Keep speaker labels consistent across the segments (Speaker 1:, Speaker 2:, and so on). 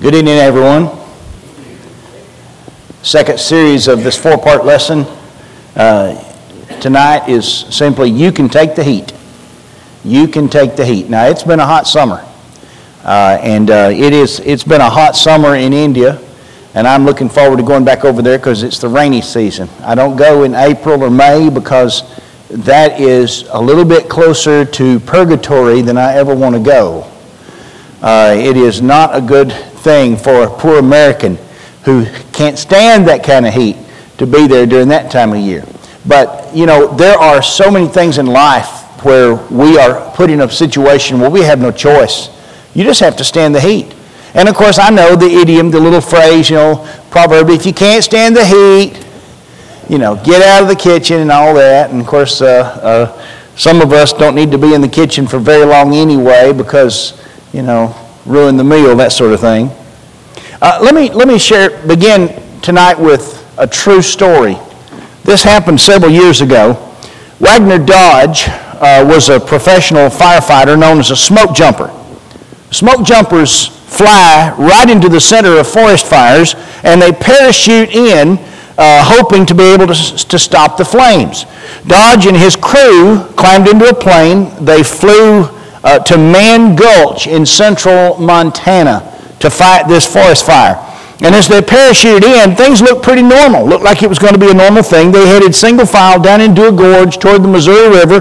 Speaker 1: Good evening, everyone. Second series of this four-part lesson tonight is simply, you can take the heat. You can take the heat. Now, it's been a hot summer, it's been a hot summer in India, and I'm looking forward to going back over there because it's the rainy season. I don't go in April or May because that is a little bit closer to purgatory than I ever want to go. It is not a good thing for a poor American who can't stand that kind of heat to be there during that time of year. But, you know, there are so many things in life where we are put in a situation where we have no choice. You just have to stand the heat. And, of course, I know the idiom, the little phrase, proverb, if you can't stand the heat, get out of the kitchen and all that. And, of course, some of us don't need to be in the kitchen for very long anyway because, ruin the meal, that sort of thing. Let me begin tonight with a true story. This happened several years ago. Wagner Dodge was a professional firefighter known as a smoke jumper. Smoke jumpers fly right into the center of forest fires, and they parachute in, hoping to be able to stop the flames. Dodge and his crew climbed into a plane. They flew to Mann Gulch in central Montana to fight this forest fire. And as they parachuted in, things looked pretty normal. Looked like it was going to be a normal thing. They headed single file down into a gorge toward the Missouri River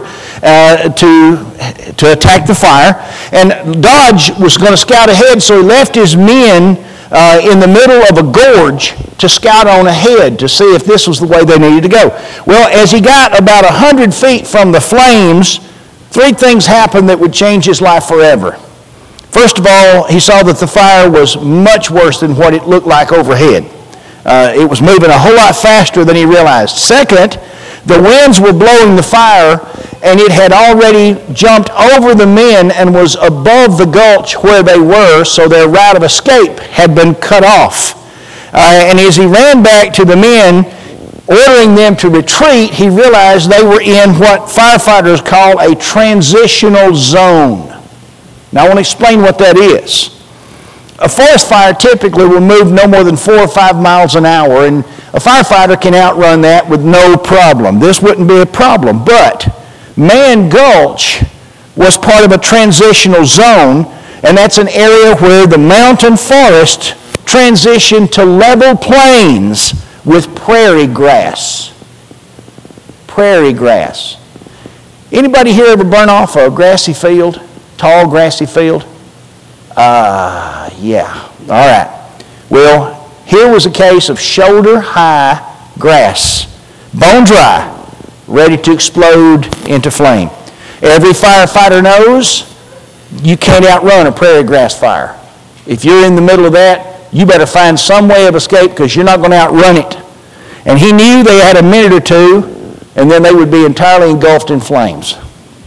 Speaker 1: to attack the fire. And Dodge was going to scout ahead, so he left his men in the middle of a gorge to scout on ahead to see if this was the way they needed to go. Well, as he got about 100 feet from the flames, three things happened that would change his life forever. First of all, he saw that the fire was much worse than what it looked like overhead. It was moving a whole lot faster than he realized. Second, the winds were blowing the fire, and it had already jumped over the men and was above the gulch where they were, so their route of escape had been cut off. And as he ran back to the men, ordering them to retreat, he realized they were in what firefighters call a transitional zone. Now, I want to explain what that is. A forest fire typically will move no more than 4 or 5 miles an hour, and a firefighter can outrun that with no problem. This wouldn't be a problem, but Mann Gulch was part of a transitional zone, and that's an area where the mountain forest transitioned to level plains with prairie grass. Prairie grass. Anybody here ever burn off a grassy field? Tall, grassy field? Yeah. All right. Well, here was a case of shoulder-high grass, bone dry, ready to explode into flame. Every firefighter knows you can't outrun a prairie grass fire. If you're in the middle of that, you better find some way of escape because you're not going to outrun it. And he knew they had a minute or two, and then they would be entirely engulfed in flames.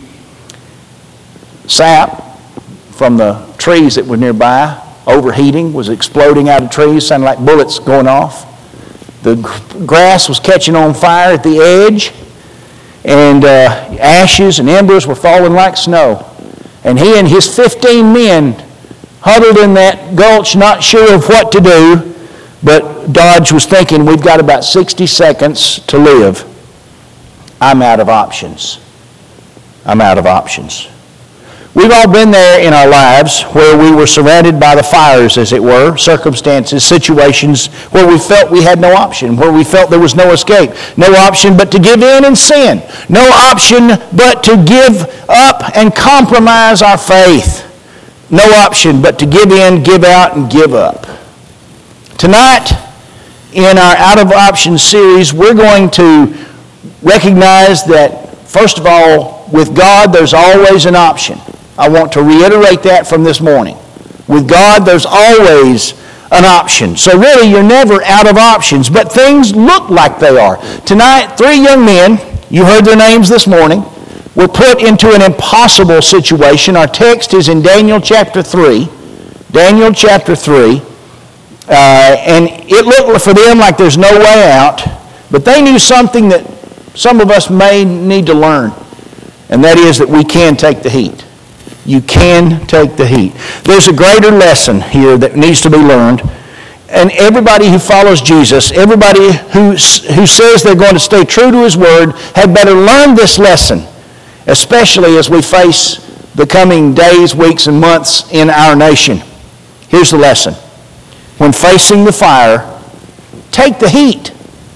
Speaker 1: Sap from the trees that were nearby, overheating, was exploding out of trees, sounding like bullets going off. The grass was catching on fire at the edge, and ashes and embers were falling like snow. And he and his 15 men huddled in that gulch, not sure of what to do, but Dodge was thinking, we've got about 60 seconds to live. I'm out of options. I'm out of options. We've all been there in our lives where we were surrounded by the fires, as it were, circumstances, situations where we felt we had no option, where we felt there was no escape, no option but to give in and sin, no option but to give up and compromise our faith, no option but to give in, give out, and give up. Tonight, in our Out of Options series, we're going to recognize that, first of all, with God, there's always an option. I want to reiterate that from this morning. With God, there's always an option. So really, you're never out of options, but things look like they are. Tonight, 3 young men, you heard their names this morning, were put into an impossible situation. Our text is in Daniel chapter 3. Daniel chapter 3. And it looked for them like there's no way out, but they knew something that some of us may need to learn, and that is that we can take the heat. You can take the heat. There's a greater lesson here that needs to be learned. And everybody who follows Jesus, everybody who says they're going to stay true to his word, had better learn this lesson, especially as we face the coming days, weeks, and months in our nation. Here's the lesson. When facing the fire, take the heat.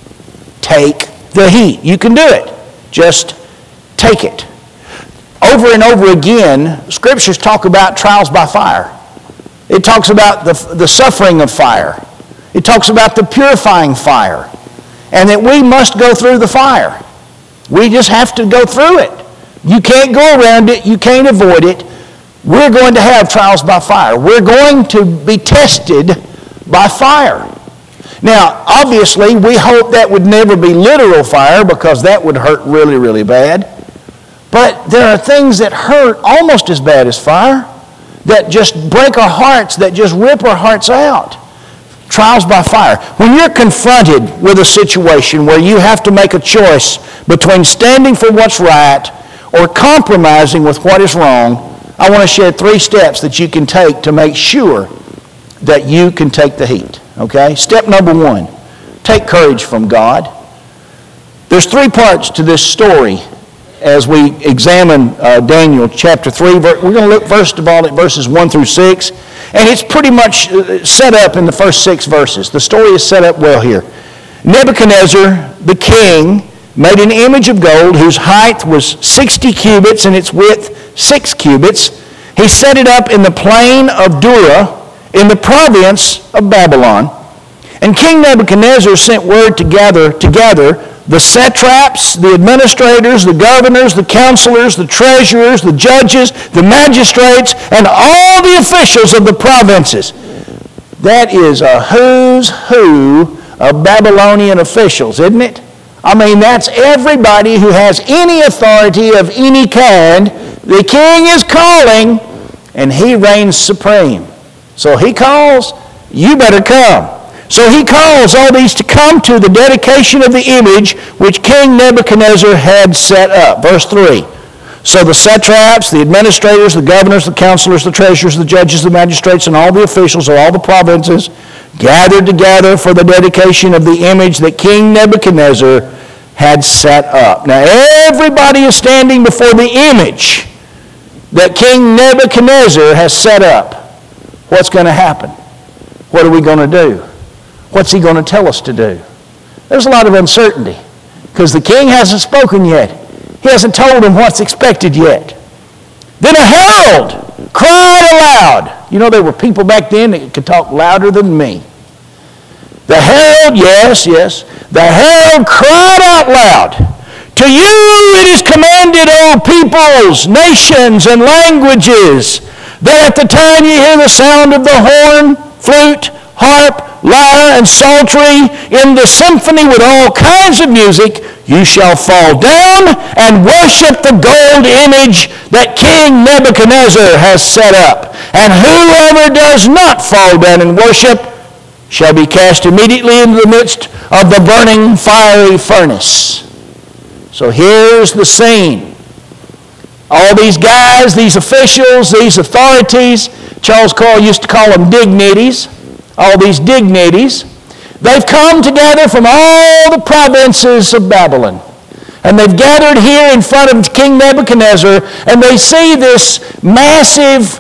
Speaker 1: Take the heat. You can do it. Just take it. Over and over again, scriptures talk about trials by fire. It talks about the suffering of fire. It talks about the purifying fire. And that we must go through the fire. We just have to go through it. You can't go around it. You can't avoid it. We're going to have trials by fire. We're going to be tested by fire. Now, obviously, we hope that would never be literal fire because that would hurt really, really bad. But there are things that hurt almost as bad as fire, that just break our hearts, that just rip our hearts out. Trials by fire. When you're confronted with a situation where you have to make a choice between standing for what's right or compromising with what is wrong, I want to share 3 steps that you can take to make sure that you can take the heat. Okay? Step number 1, take courage from God. There's 3 parts to this story as we examine Daniel chapter 3. We're going to look first of all at verses 1 through 6. And it's pretty much set up in the first 6 verses. The story is set up well here. Nebuchadnezzar, the king, made an image of gold whose height was 60 cubits and its width 6 cubits. He set it up in the plain of Dura in the province of Babylon. And King Nebuchadnezzar sent word to gather together the satraps, the administrators, the governors, the counselors, the treasurers, the judges, the magistrates, and all the officials of the provinces. That is a who's who of Babylonian officials, isn't it? I mean, that's everybody who has any authority of any kind. The king is calling, and he reigns supreme. So he calls, you better come. So he calls all these to come to the dedication of the image which King Nebuchadnezzar had set up. Verse 3. So the satraps, the administrators, the governors, the counselors, the treasurers, the judges, the magistrates, and all the officials of all the provinces gathered together for the dedication of the image that King Nebuchadnezzar had set up. Now everybody is standing before the image that King Nebuchadnezzar has set up. What's going to happen? What are we going to do? What's he going to tell us to do? There's a lot of uncertainty because the king hasn't spoken yet. He hasn't told them what's expected yet. Then a herald cried aloud. You know, there were people back then that could talk louder than me. The herald, yes, the herald cried out loud, to you it is commanded, O peoples, nations, and languages, that at the time you hear the sound of the horn, flute, harp, lyre, and psaltery in the symphony with all kinds of music, you shall fall down and worship the gold image that King Nebuchadnezzar has set up. And whoever does not fall down and worship shall be cast immediately into the midst of the burning fiery furnace. So here's the scene. All these guys, these officials, these authorities, Charles Cole used to call them dignities, all these dignities, they've come together from all the provinces of Babylon. And they've gathered here in front of King Nebuchadnezzar, and they see this massive,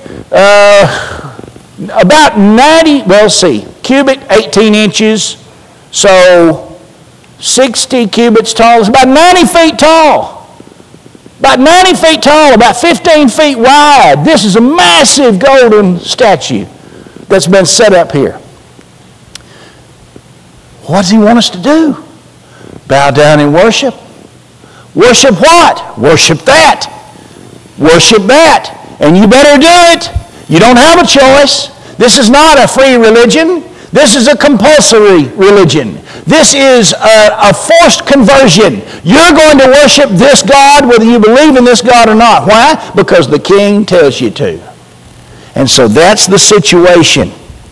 Speaker 1: about 90, cubit, 18 inches, so 60 cubits tall. It's about 90 feet tall. About 90 feet tall, about 15 feet wide. This is a massive golden statue that's been set up here. What does he want us to do? Bow down and worship? Worship what? Worship that. Worship that. And you better do it. You don't have a choice. This is not a free religion. This is a compulsory religion. This is a forced conversion. You're going to worship this God whether you believe in this God or not. Why? Because the king tells you to. And so that's the situation.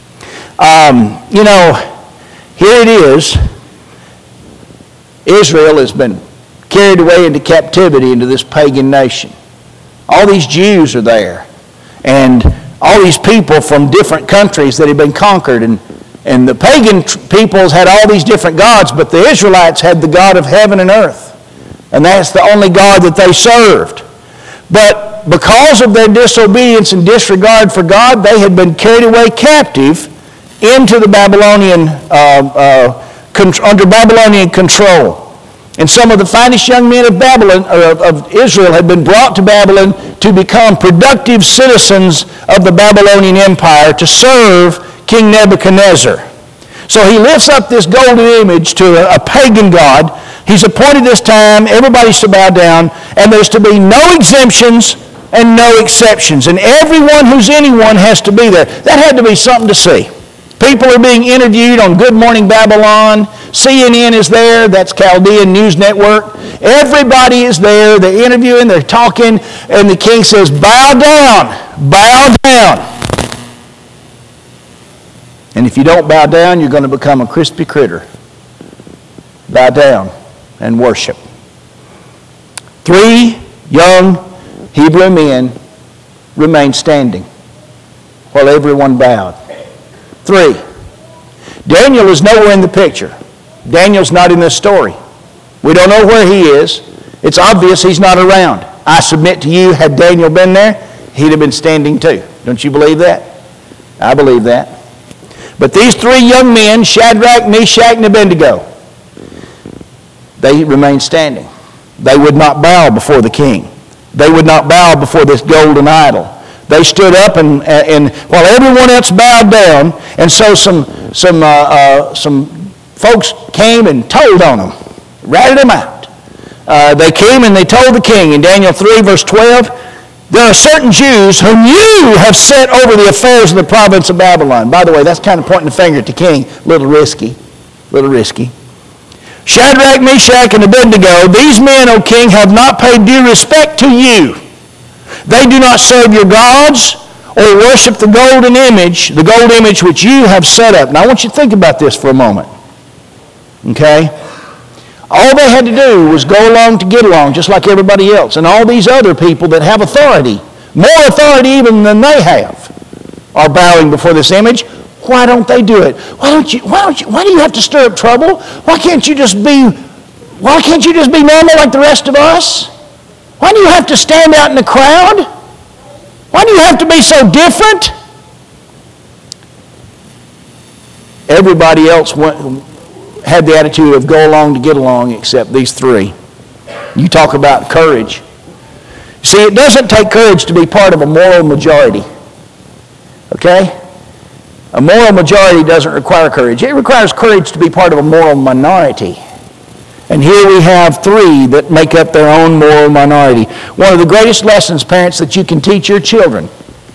Speaker 1: Here it is. Israel has been carried away into captivity into this pagan nation. All these Jews are there. and all these people from different countries that had been conquered. And the pagan peoples had all these different gods, but the Israelites had the God of heaven and earth. And that's the only God that they served. But because of their disobedience and disregard for God, they had been carried away captive into the Babylonian, under Babylonian control. And some of the finest young men of Babylon, of Israel, had been brought to Babylon to become productive citizens of the Babylonian Empire to serve King Nebuchadnezzar. So he lifts up this golden image to a pagan god. He's appointed this time, everybody's to bow down, and there's to be no exemptions and no exceptions. And everyone who's anyone has to be there. That had to be something to see. People are being interviewed on Good Morning Babylon. CNN is there. That's Chaldean News Network. Everybody is there. They're interviewing. They're talking. And the king says, bow down. Bow down. And if you don't bow down, you're going to become a crispy critter. Bow down and worship. 3 young Hebrew men remained standing while everyone bowed. 3. Daniel is nowhere in the picture. Daniel's not in this story. We don't know where he is. It's obvious he's not around. I submit to you, had Daniel been there, he'd have been standing too. Don't you believe that? I believe that. But these 3 young men, Shadrach, Meshach, and Abednego, they remained standing. They would not bow before the king. They would not bow before this golden idol. They stood up and while everyone else bowed down, and so some folks came and told on them, ratted them out. They came and they told the king in Daniel 3 verse 12, there are certain Jews whom you have set over the affairs of the province of Babylon. By the way, that's kind of pointing the finger at the king. Little risky. Shadrach, Meshach, and Abednego, these men, O king, have not paid due respect to you. They do not serve your gods or worship the gold image which you have set up. Now I want you to think about this for a moment. Okay? All they had to do was go along to get along, just like everybody else. And all these other people that have authority, more authority even than they have, are bowing before this image. Why don't they do it? Why do you have to stir up trouble? Why can't you just be normal like the rest of us? Why do you have to stand out in the crowd? Why do you have to be so different? Everybody else had the attitude of go along to get along except these 3. You talk about courage. See, it doesn't take courage to be part of a moral majority. Okay? A moral majority doesn't require courage. It requires courage to be part of a moral minority. And here we have 3 that make up their own moral minority. One of the greatest lessons, parents, that you can teach your children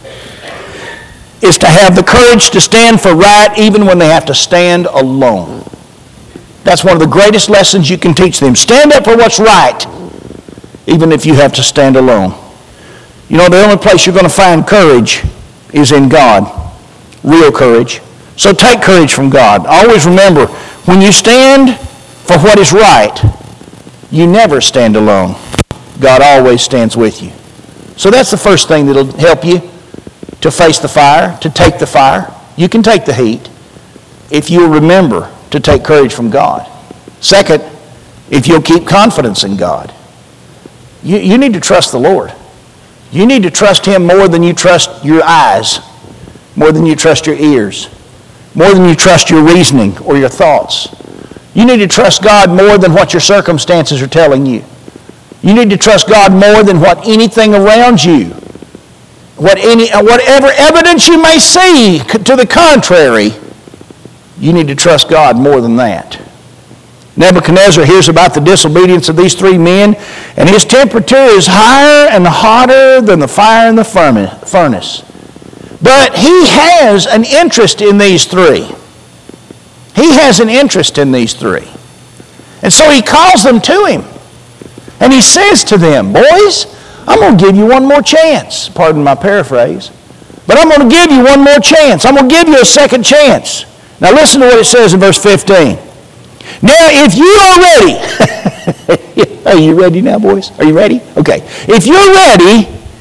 Speaker 1: is to have the courage to stand for right even when they have to stand alone. That's one of the greatest lessons you can teach them. Stand up for what's right even if you have to stand alone. You know, the only place you're going to find courage is in God. Real courage. So take courage from God. Always remember, when you stand for what is right, you never stand alone. God always stands with you. So that's the first thing that'll help you to face the fire, to take the fire. You can take the heat if you'll remember to take courage from God. Second, if you'll keep confidence in God. You need to trust the Lord. You need to trust Him more than you trust your eyes, more than you trust your ears, more than you trust your reasoning or your thoughts. You need to trust God more than what your circumstances are telling you. You need to trust God more than what anything around you, whatever evidence you may see to the contrary. You need to trust God more than that. Nebuchadnezzar hears about the disobedience of these 3 men, and his temperature is higher and hotter than the fire in the furnace. But he has an interest in these 3. He has an interest in these 3. And so he calls them to him. And he says to them, boys, I'm going to give you one more chance. Pardon my paraphrase. But I'm going to give you one more chance. I'm going to give you a second chance. Now listen to what it says in verse 15. Now if you are ready, are you ready now, boys? Are you ready? Okay. If you're ready,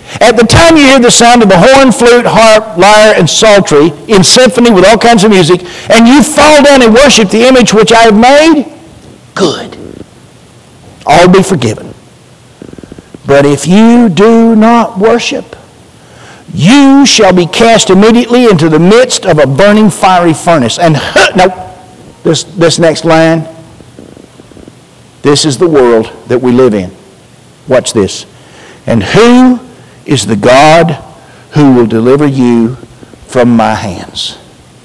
Speaker 1: At the time you hear the sound of the horn, flute, harp, lyre, and psaltery in symphony with all kinds of music, and you fall down and worship the image which I have made, good. All be forgiven. But if you do not worship, you shall be cast immediately into the midst of a burning fiery furnace. And now, this next line, this is the world that we live in. Watch this. And who is the God who will deliver you from my hands?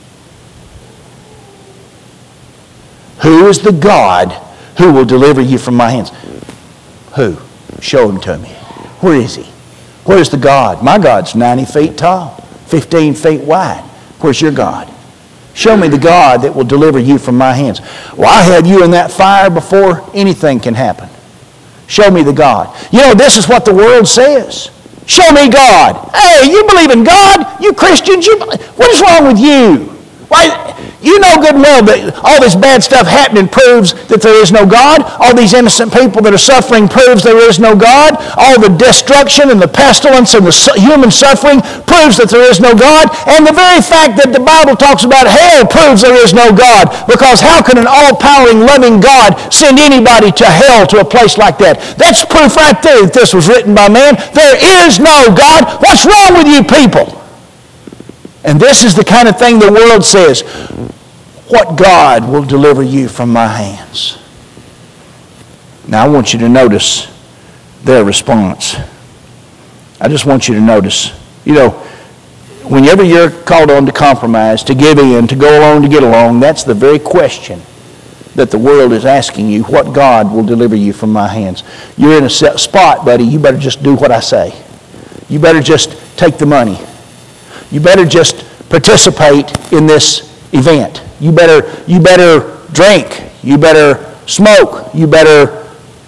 Speaker 1: Who is the God who will deliver you from my hands? Who? Show him to me. Where is he? Where's the God? My God's 90 feet tall, 15 feet wide. Where's your God? Show me the God that will deliver you from my hands. Well, I had you in that fire before anything can happen. Show me the God. You know, this is what the world says. Show me God. Hey, you believe in God? You Christians, what is wrong with you? Why, you know good and well that all this bad stuff happening proves that there is no God. All these innocent people that are suffering proves there is no God. All the destruction and the pestilence and the human suffering proves that there is no God. And the very fact that the Bible talks about hell proves there is no God. Because how can an all-powering, loving God send anybody to hell, to a place like that? That's proof right there that this was written by man. There is no God. What's wrong with you people? And this is the kind of thing the world says. What God will deliver you from my hands? Now I want you to notice their response. I just want you to notice. You know, whenever you're called on to compromise, to give in, to go along to get along, that's the very question that the world is asking you. What God will deliver you from my hands? You're in a set spot, buddy. You better just do what I say. You better just take the money. You better just participate in this event. You better drink. You better smoke. You better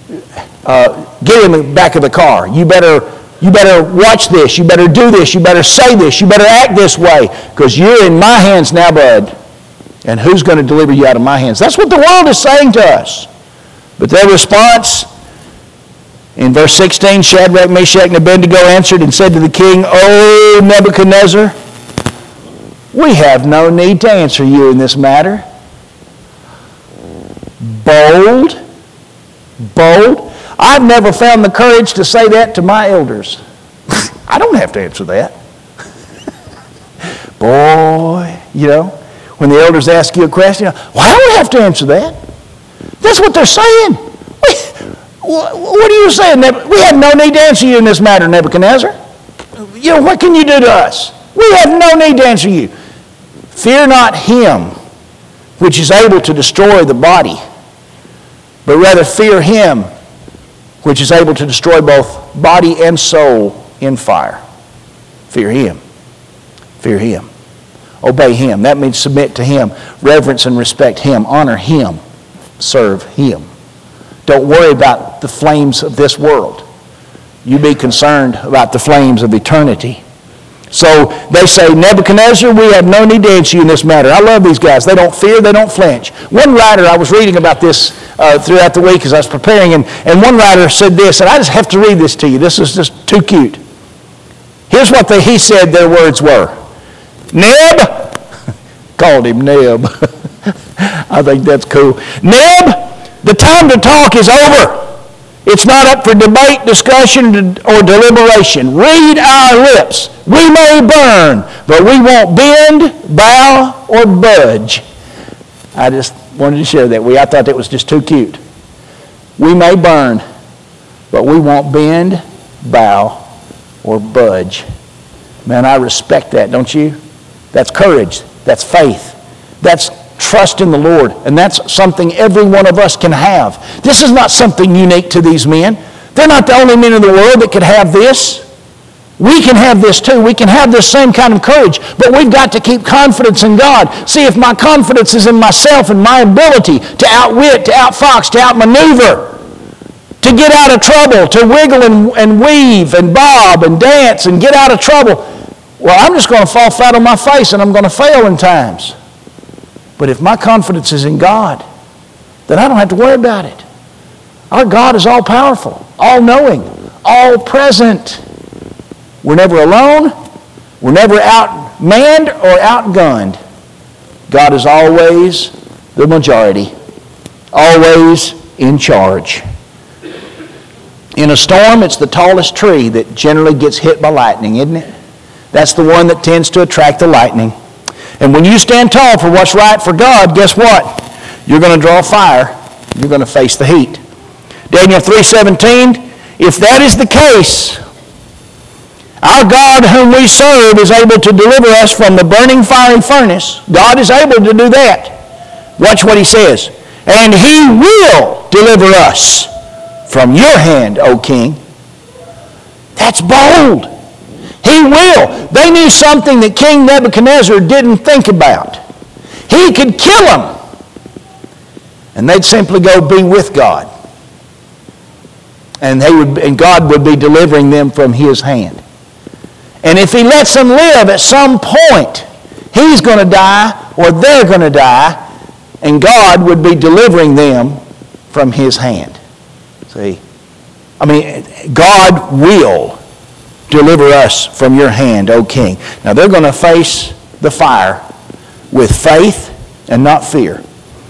Speaker 1: get in the back of the car. You better watch this. You better do this. You better say this. You better act this way, because you're in my hands now, bud. And who's going to deliver you out of my hands? That's what the world is saying to us. But their response, in verse 16, Shadrach, Meshach, and Abednego answered and said to the king, O Nebuchadnezzar, we have no need to answer you in this matter. Bold. I've never found the courage to say that to my elders. I don't have to answer that. Boy, you know, when the elders ask you a question, well, I don't have to answer that. That's what they're saying. What are you saying? We have no need to answer you in this matter, Nebuchadnezzar. You know, what can you do to us? We have no need to answer you. Fear not him which is able to destroy the body, but rather fear him which is able to destroy both body and soul in fire. Fear him. Fear him. Obey him. That means submit to him. Reverence and respect him. Honor him. Serve him. Don't worry about the flames of this world. You be concerned about the flames of eternity. So they say, Nebuchadnezzar, we have no need to answer you in this matter. I love these guys. They don't fear, they don't flinch. One writer, I was reading about this throughout the week as I was preparing, and one writer said this, and I just have to read this to you. This is just too cute. Here's what he said their words were. Neb, called him Neb. I think that's cool. Neb, the time to talk is over. It's not up for debate, discussion, or deliberation. Read our lips. We may burn, but we won't bend, bow, or budge. I just wanted to share that with you. I thought that was just too cute. We may burn, but we won't bend, bow, or budge. Man, I respect that, don't you? That's courage. That's faith. That's trust in the Lord. And that's something every one of us can have. This is not something unique to these men. They're not the only men in the world that could have this. We can have this too. We can have this same kind of courage. But we've got to keep confidence in God. See, if my confidence is in myself and my ability to outwit, to outfox, to outmaneuver, to get out of trouble, to wiggle and weave and bob and dance and get out of trouble, well, I'm just going to fall flat on my face and I'm going to fail in times. But if my confidence is in God, then I don't have to worry about it. Our God is all-powerful, all-knowing, all-present. We're never alone. We're never outmanned or outgunned. God is always the majority, always in charge. In a storm, it's the tallest tree that generally gets hit by lightning, isn't it? That's the one that tends to attract the lightning. And when you stand tall for what's right for God, guess what? You're going to draw fire. You're going to face the heat. Daniel 3:17, if that is the case, our God whom we serve is able to deliver us from the burning fiery furnace. God is able to do that. Watch what he says. And he will deliver us from your hand, O king. That's bold. He will. They knew something that King Nebuchadnezzar didn't think about. He could kill them. And they'd simply go be with God. And God would be delivering them from his hand. And if he lets them live, at some point, he's going to die or they're going to die, and God would be delivering them from his hand. See? God will deliver us from your hand, O king. Now, they're going to face the fire with faith and not fear.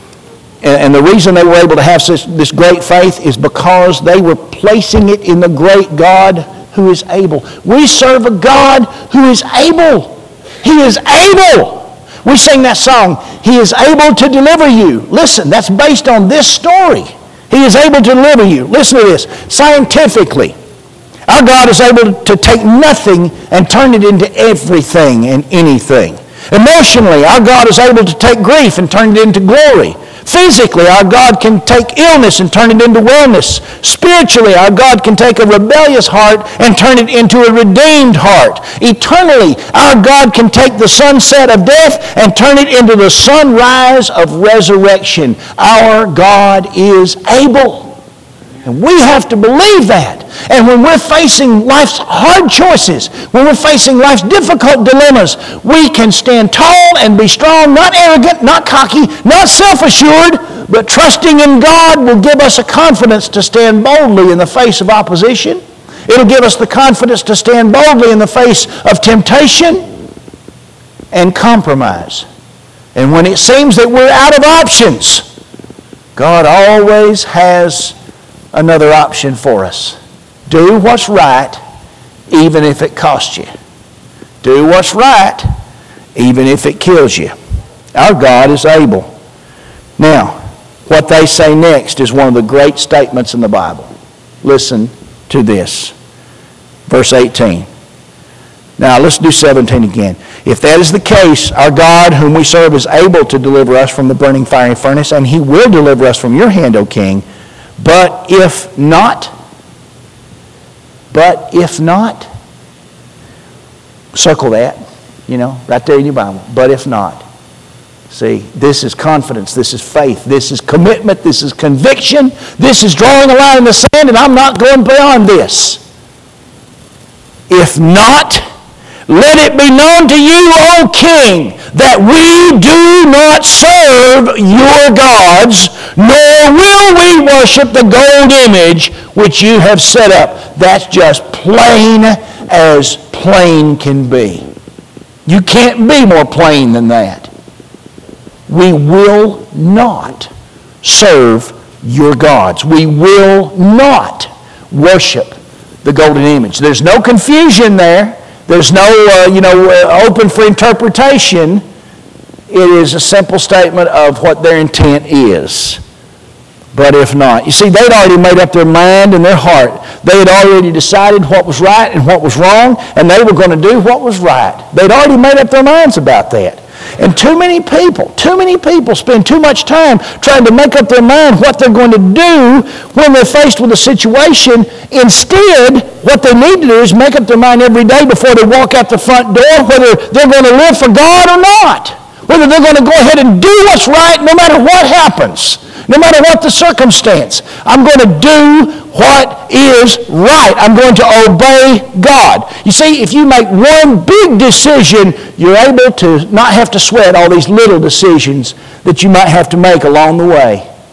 Speaker 1: And the reason they were able to have this great faith is because they were placing it in the great God who is able. We serve a God who is able. He is able. We sing that song, He is able to deliver you. Listen, that's based on this story. He is able to deliver you. Listen to this. Scientifically, our God is able to take nothing and turn it into everything and anything. Emotionally, our God is able to take grief and turn it into glory. Physically, our God can take illness and turn it into wellness. Spiritually, our God can take a rebellious heart and turn it into a redeemed heart. Eternally, our God can take the sunset of death and turn it into the sunrise of resurrection. Our God is able. And we have to believe that. And when we're facing life's hard choices, when we're facing life's difficult dilemmas, we can stand tall and be strong, not arrogant, not cocky, not self-assured, but trusting in God will give us a confidence to stand boldly in the face of opposition. It'll give us the confidence to stand boldly in the face of temptation and compromise. And when it seems that we're out of options, God always has another option for us. Do what's right, even if it costs you. Do what's right, even if it kills you. Our God is able. Now, what they say next is one of the great statements in the Bible. Listen to this. Verse 18. Now, let's do 17 again. If that is the case, our God, whom we serve, is able to deliver us from the burning fiery furnace, and He will deliver us from your hand, O king. But if not, circle that, right there in your Bible. But if not. See, this is confidence, this is faith, this is commitment, this is conviction, this is drawing a line in the sand, and I'm not going beyond this. If not, let it be known to you, O king, that we do not serve your gods, nor will we worship the gold image which you have set up. That's just plain as plain can be. You can't be more plain than that. We will not serve your gods. We will not worship the golden image. There's no confusion there. There's no, open for interpretation. It is a simple statement of what their intent is. But if not. You see, they'd already made up their mind and their heart. They had already decided what was right and what was wrong, and they were going to do what was right. They'd already made up their minds about that. And too many people spend too much time trying to make up their mind what they're going to do when they're faced with a situation. Instead, what they need to do is make up their mind every day before they walk out the front door whether they're going to live for God or not. Whether they're going to go ahead and do what's right no matter what happens. No matter what the circumstance. I'm going to do what is right. I'm going to obey God. You see, if you make one big decision, you're able to not have to sweat all these little decisions that you might have to make along the way.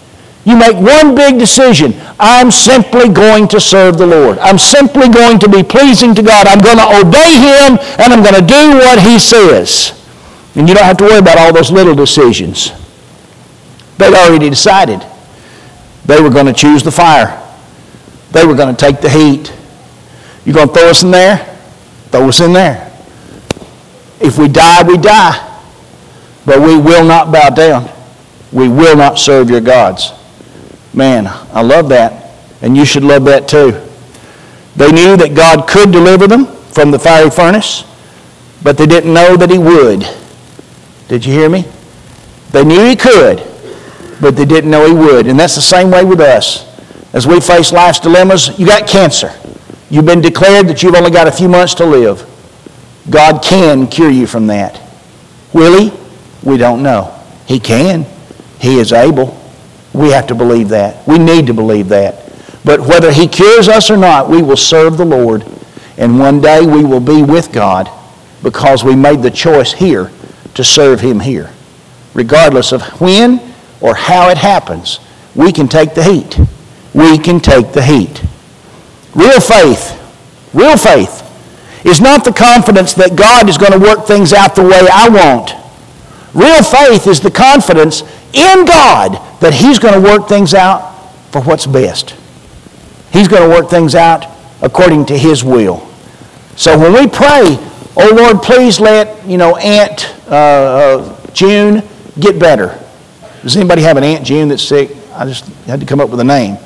Speaker 1: You make one big decision. I'm simply going to serve the Lord. I'm simply going to be pleasing to God. I'm going to obey Him, and I'm going to do what He says. And you don't have to worry about all those little decisions. They'd already decided. They were going to choose the fire. They were going to take the heat. You're going to throw us in there? Throw us in there. If we die, we die. But we will not bow down. We will not serve your gods. Man, I love that. And you should love that too. They knew that God could deliver them from the fiery furnace, but they didn't know that He would. Did you hear me? They knew He could, but they didn't know He would. And that's the same way with us. As we face life's dilemmas, you got cancer. You've been declared that you've only got a few months to live. God can cure you from that. Will He? We don't know. He can. He is able. We have to believe that. We need to believe that. But whether He cures us or not, we will serve the Lord. And one day we will be with God because we made the choice here to serve Him here. Regardless of when or how it happens, we can take the heat. We can take the heat. Real faith is not the confidence that God is going to work things out the way I want. Real faith is the confidence in God that He's going to work things out for what's best. He's going to work things out according to His will. So when we pray, oh Lord, please let, Aunt June get better. Does anybody have an Aunt June that's sick? I just had to come up with a name.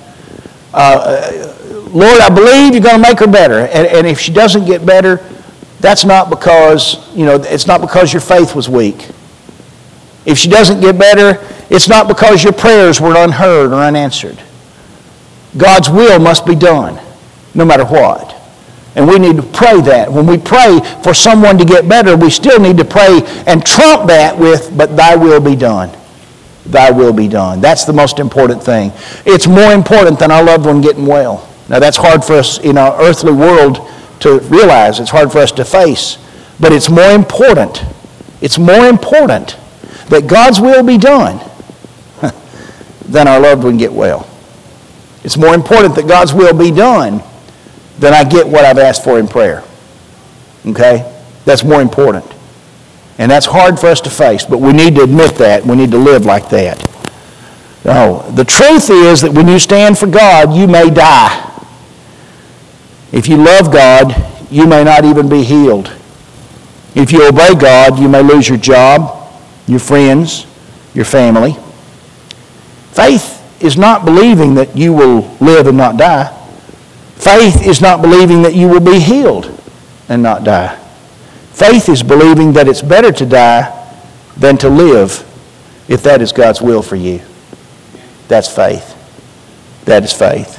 Speaker 1: Lord, I believe you're going to make her better. And if she doesn't get better, that's not because, it's not because your faith was weak. If she doesn't get better, it's not because your prayers were unheard or unanswered. God's will must be done, no matter what. And we need to pray that. When we pray for someone to get better, we still need to pray and trump that with, but thy will be done. Thy will be done. That's the most important thing. It's more important than our loved one getting well. Now that's hard for us in our earthly world to realize. It's hard for us to face. But it's more important. It's more important that God's will be done than our loved one get well. It's more important that God's will be done than I get what I've asked for in prayer. Okay? That's more important. And that's hard for us to face, but we need to admit that. We need to live like that. No, the truth is that when you stand for God, you may die. If you love God, you may not even be healed. If you obey God, you may lose your job, your friends, your family. Faith is not believing that you will live and not die. Faith is not believing that you will be healed and not die. Faith is believing that it's better to die than to live if that is God's will for you. That's faith. That is faith.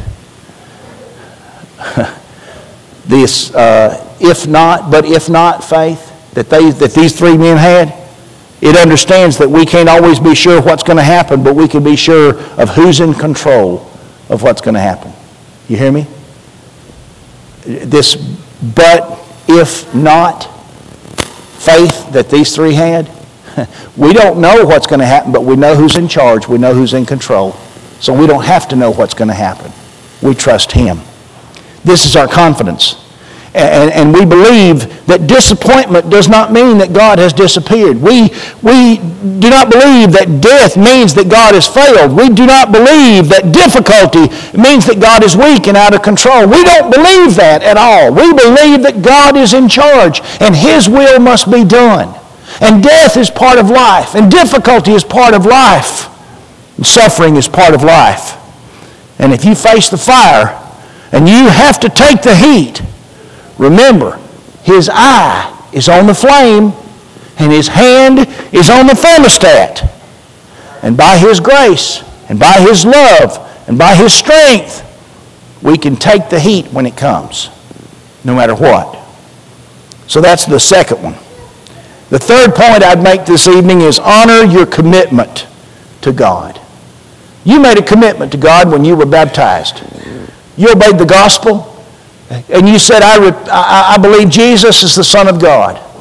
Speaker 1: This if not faith that these three men had, it understands that we can't always be sure what's going to happen, but we can be sure of who's in control of what's going to happen. You hear me? This but if not faith that these three had, we don't know what's going to happen, but we know who's in charge. We know who's in control. So we don't have to know what's going to happen. We trust Him. This is our confidence. And we believe that disappointment does not mean that God has disappeared. We do not believe that death means that God has failed. We do not believe that difficulty means that God is weak and out of control. We don't believe that at all. We believe that God is in charge and His will must be done. And death is part of life, and difficulty is part of life, and suffering is part of life. And if you face the fire and you have to take the heat, remember, His eye is on the flame and His hand is on the thermostat. And by His grace and by His love and by His strength, we can take the heat when it comes, no matter what. So that's the second one. The third point I'd make this evening is honor your commitment to God. You made a commitment to God when you were baptized. You obeyed the gospel. And you said, I believe Jesus is the Son of God.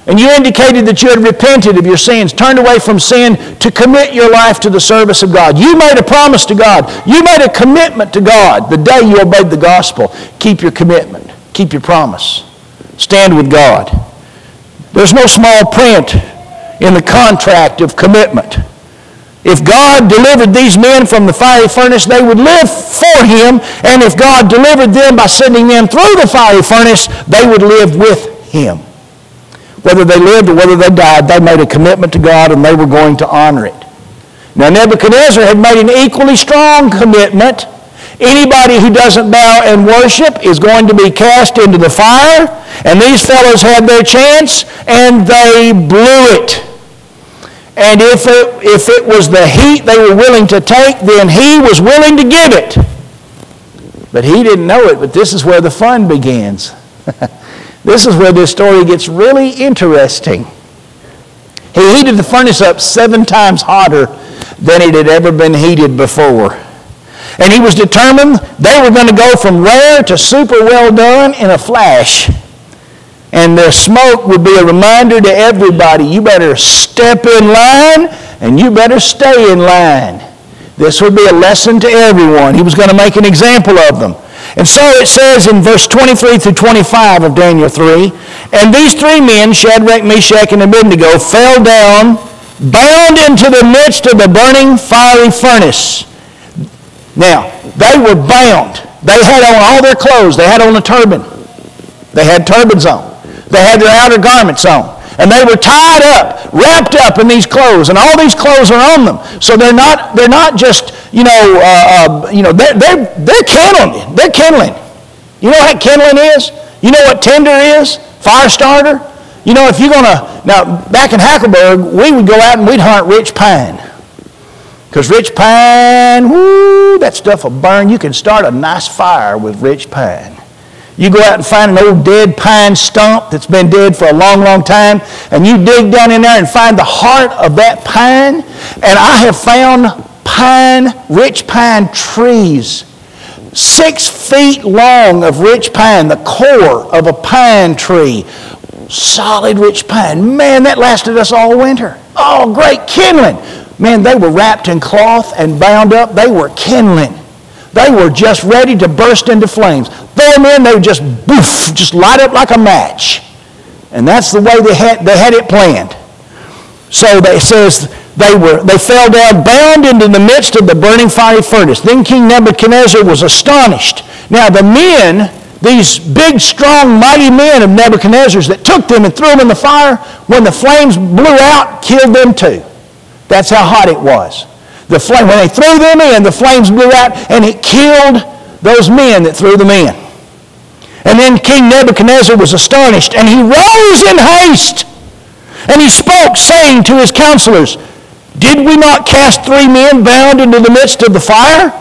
Speaker 1: and you indicated that you had repented of your sins, turned away from sin to commit your life to the service of God. You made a promise to God. You made a commitment to God the day you obeyed the gospel. Keep your commitment. Keep your promise. Stand with God. There's no small print in the contract of commitment. If God delivered these men from the fiery furnace, they would live for Him. And if God delivered them by sending them through the fiery furnace, they would live with Him. Whether they lived or whether they died, they made a commitment to God and they were going to honor it. Now Nebuchadnezzar had made an equally strong commitment. Anybody who doesn't bow and worship is going to be cast into the fire. And these fellows had their chance and they blew it. And if it was the heat they were willing to take, then he was willing to give it. But he didn't know it, but this is where the fun begins. This is where this story gets really interesting. He heated the furnace up 7 times hotter than it had ever been heated before. And he was determined they were going to go from rare to super well done in a flash. And the smoke would be a reminder to everybody, you better step in line and you better stay in line. This would be a lesson to everyone. He was going to make an example of them. And so it says in verse 23 through 25 of Daniel 3, and these 3 men, Shadrach, Meshach, and Abednego, fell down, bound into the midst of the burning fiery furnace. Now, they were bound. They had on all their clothes. They had on a turban. They had turbans on. They had their outer garments on. And they were tied up, wrapped up in these clothes, and all these clothes are on them. So they're not just, they're kindling. They're kindling. You know what kindling is? You know what tinder is? Fire starter? You know, if you're going to, now back in Hackleburg, we would go out and we'd hunt rich pine. Because rich pine, whoo, that stuff will burn. You can start a nice fire with rich pine. You go out and find an old dead pine stump that's been dead for a long, long time, and you dig down in there and find the heart of that pine. And I have found rich pine trees, 6 feet long of rich pine, the core of a pine tree. Solid rich pine. Man, that lasted us all winter. Oh, great kindling. Man, they were wrapped in cloth and bound up. They were kindling. They were just ready to burst into flames. Throw them in, they would just boof, just light up like a match. And that's the way they had it planned. So it says they fell down, bound into the midst of the burning fiery furnace. Then King Nebuchadnezzar was astonished. Now the men, these big, strong, mighty men of Nebuchadnezzar's that took them and threw them in the fire, when the flames blew out, killed them too. That's how hot it was. When they threw them in, the flames blew out, and it killed those men that threw them in. And then King Nebuchadnezzar was astonished, and he rose in haste. And he spoke, saying to his counselors, did we not cast 3 men bound into the midst of the fire?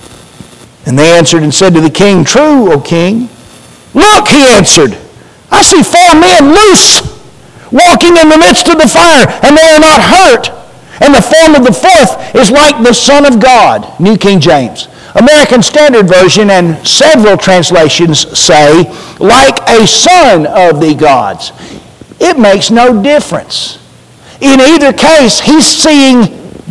Speaker 1: And they answered and said to the king, true, O king. Look, he answered, I see 4 men loose, walking in the midst of the fire, and they are not hurt. And the form of the 4th is like the Son of God, New King James. American Standard Version and several translations say, like a son of the gods. It makes no difference. In either case, he's seeing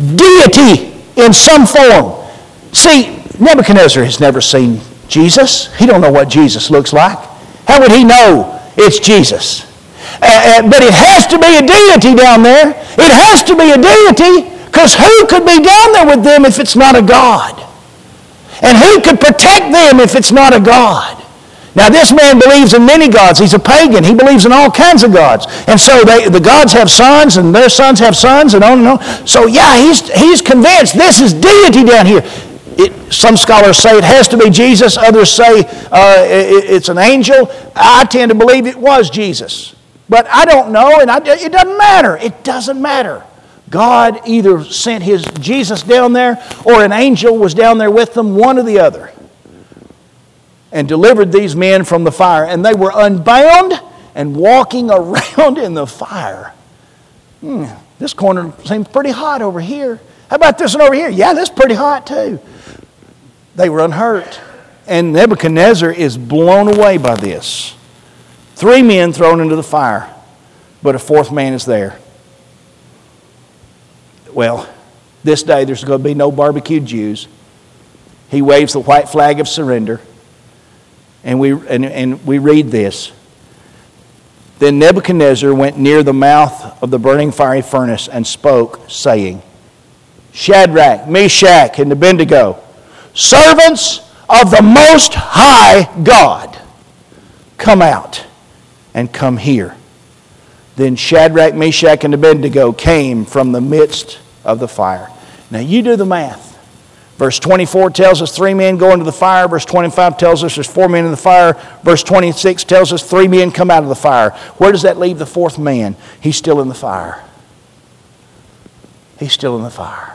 Speaker 1: deity in some form. See, Nebuchadnezzar has never seen Jesus. He don't know what Jesus looks like. How would he know it's Jesus? But it has to be a deity down there. It has to be a deity, because who could be down there with them if it's not a God? And who could protect them if it's not a God? Now this man believes in many gods. He's a pagan. He believes in all kinds of gods. And so the gods have sons, and their sons have sons, and on and on. So yeah, he's convinced this is deity down here. Some scholars say it has to be Jesus. Others say it's an angel. I tend to believe it was Jesus. But I don't know, and it doesn't matter. It doesn't matter. God either sent his Jesus down there, or an angel was down there with them, one or the other, and delivered these men from the fire. And they were unbound and walking around in the fire. This corner seems pretty hot over here. How about this one over here? Yeah, this is pretty hot too. They were unhurt. And Nebuchadnezzar is blown away by this. 3 men thrown into the fire. but a fourth man is there. Well, this day there's going to be no barbecued Jews. He waves the white flag of surrender. And we read this. Then Nebuchadnezzar went near the mouth of the burning fiery furnace and spoke, saying, Shadrach, Meshach, and Abednego, servants of the Most High God, come out and come here. Then Shadrach, Meshach, and Abednego came from the midst of the fire. Now you do the math. Verse 24 tells us 3 men go into the fire. Verse 25 tells us there's 4 men in the fire. Verse 26 tells us 3 men come out of the fire. Where does that leave the 4th man? He's still in the fire. He's still in the fire.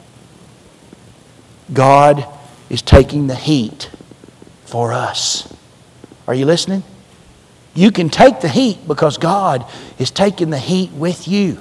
Speaker 1: God is taking the heat for us. Are you listening? You can take the heat because God is taking the heat with you.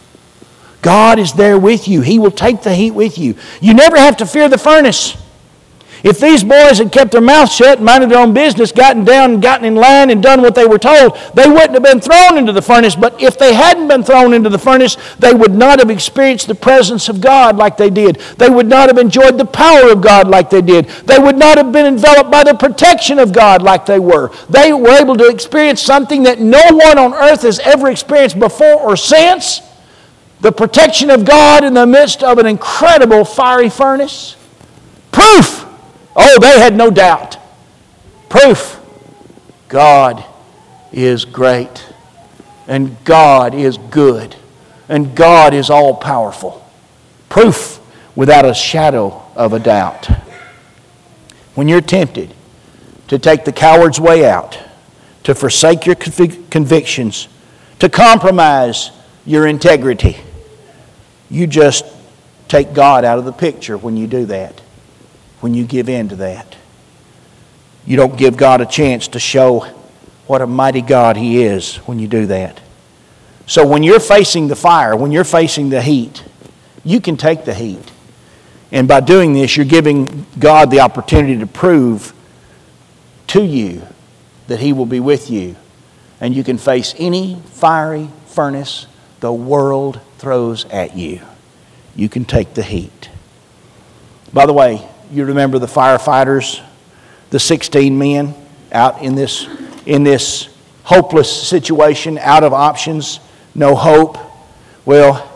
Speaker 1: God is there with you. He will take the heat with you. You never have to fear the furnace. If these boys had kept their mouths shut, minded their own business, gotten down and gotten in line and done what they were told, they wouldn't have been thrown into the furnace. But if they hadn't been thrown into the furnace, they would not have experienced the presence of God like they did. They would not have enjoyed the power of God like they did. They would not have been enveloped by the protection of God like they were. They were able to experience something that no one on earth has ever experienced before or since. The protection of God in the midst of an incredible fiery furnace. Proof. Oh, they had no doubt. Proof. God is great. And God is good. And God is all-powerful. Proof without a shadow of a doubt. When you're tempted to take the coward's way out, to forsake your convictions, to compromise your integrity, you just take God out of the picture when you do that, when you give in to that. You don't give God a chance to show what a mighty God He is when you do that. So when you're facing the fire, when you're facing the heat, you can take the heat. And by doing this, you're giving God the opportunity to prove to you that He will be with you. And you can face any fiery furnace the world throws at you. You can take the heat. By the way, you remember the firefighters, the 16 men out in this hopeless situation, out of options, no hope. Well,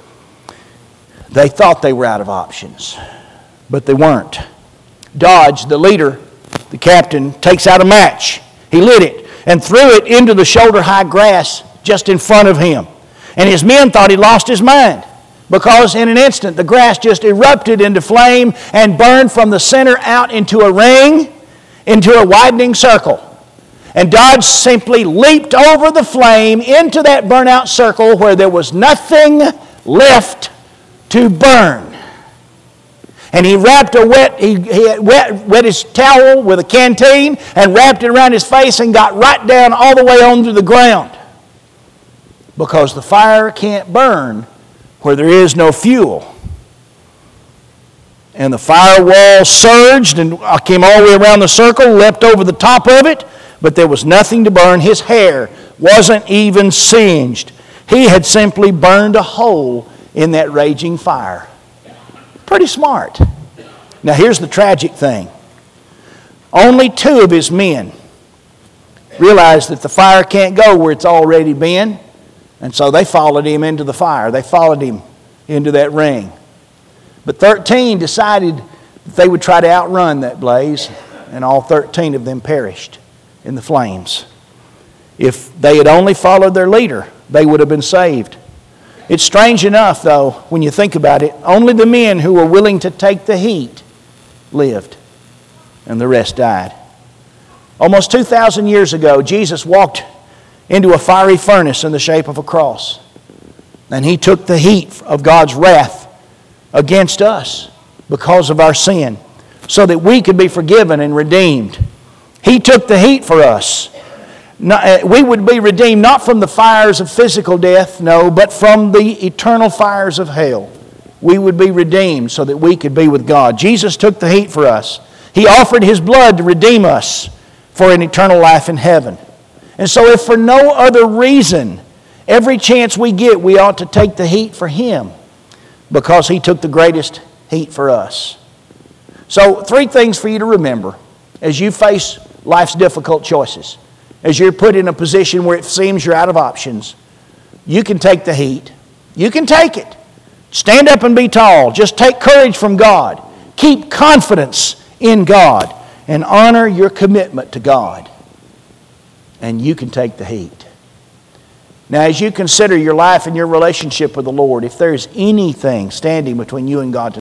Speaker 1: they thought they were out of options, but they weren't. Dodge, the leader, the captain, takes out a match. He lit it and threw it into the shoulder-high grass just in front of him. And his men thought he lost his mind because in an instant the grass just erupted into flame and burned from the center out into a ring, into a widening circle. And Dodge simply leaped over the flame into that burnout circle where there was nothing left to burn. And he wrapped wet his towel with a canteen and wrapped it around his face and got right down all the way onto the ground. Because the fire can't burn where there is no fuel. And the firewall surged and came all the way around the circle, leapt over the top of it, but there was nothing to burn. His hair wasn't even singed. He had simply burned a hole in that raging fire. Pretty smart. Now here's the tragic thing. Only 2 of his men realized that the fire can't go where it's already been. And so they followed him into the fire. They followed him into that ring. But 13 decided that they would try to outrun that blaze, and all 13 of them perished in the flames. If they had only followed their leader, they would have been saved. It's strange enough, though, when you think about it, only the men who were willing to take the heat lived, and the rest died. Almost 2,000 years ago, Jesus walked into a fiery furnace in the shape of a cross. And He took the heat of God's wrath against us because of our sin, so that we could be forgiven and redeemed. He took the heat for us. We would be redeemed not from the fires of physical death, no, but from the eternal fires of hell. We would be redeemed so that we could be with God. Jesus took the heat for us. He offered His blood to redeem us for an eternal life in heaven. And so if for no other reason Every chance we get, we ought to take the heat for Him because He took the greatest heat for us. So 3 things for you to remember as you face life's difficult choices. As you're put in a position where it seems you're out of options, you can take the heat. You can take it. Stand up and be tall. Just take courage from God. Keep confidence in God and honor your commitment to God. And you can take the heat. Now, as you consider your life and your relationship with the Lord, if there's anything standing between you and God